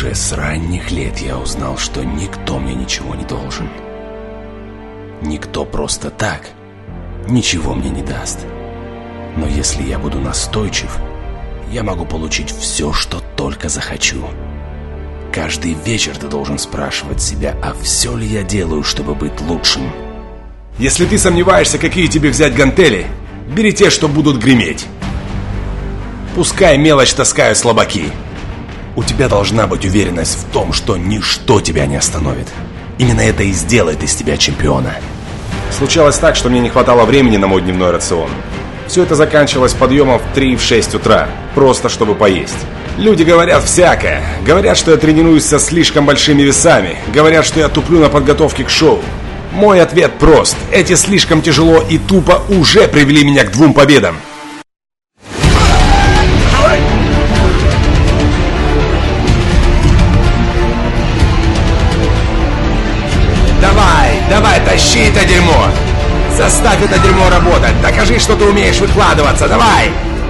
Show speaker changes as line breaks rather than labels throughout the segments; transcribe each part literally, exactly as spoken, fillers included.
Уже с ранних лет я узнал, что никто мне ничего не должен. Никто просто так ничего мне не даст. Но если я буду настойчив, я могу получить все, что только захочу. Каждый вечер ты должен спрашивать себя, а все ли я делаю, чтобы быть лучшим?
Если ты сомневаешься, какие тебе взять гантели, бери те, что будут греметь. Пускай мелочь таскают слабаки. У тебя должна быть уверенность в том, что ничто тебя не остановит. Именно это и сделает из тебя чемпиона. Случалось так, что мне не хватало времени на мой дневной рацион. Все это заканчивалось подъемом в три-шесть утра, просто чтобы поесть. Люди говорят всякое. Говорят, что я тренируюсь со слишком большими весами. Говорят, что я туплю на подготовке к шоу. Мой ответ прост. Эти слишком тяжело и тупо уже привели меня к двум победам. Давай, давай, тащи это дерьмо. Заставь это дерьмо работать. Докажи, что ты умеешь выкладываться. Давай.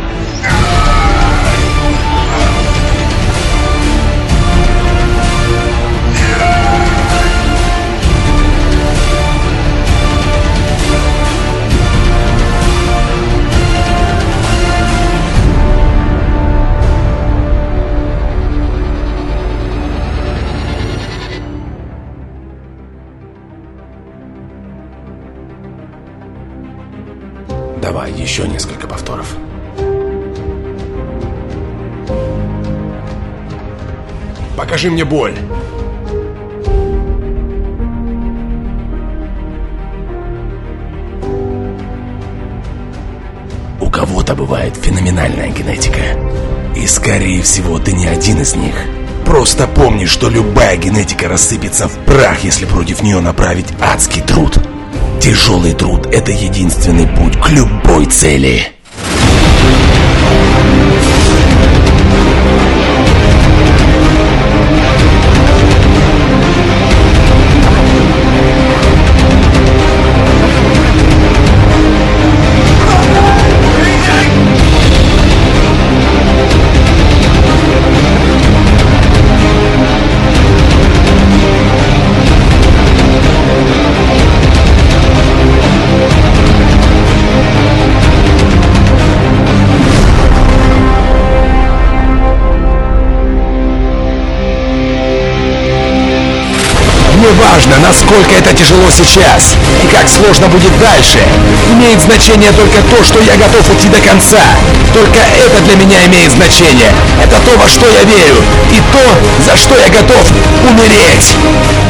Давай, еще несколько повторов. Покажи мне боль. У кого-то бывает феноменальная генетика. И, скорее всего, ты не один из них. Просто помни, что любая генетика рассыпется в прах, если против нее направить адский труд. Тяжелый труд – это единственный путь к любой цели. Неважно, насколько это тяжело сейчас и как сложно будет дальше. Имеет значение только то, что я готов идти до конца. Только это для меня имеет значение. Это то, во что я верю. И то, за что я готов умереть.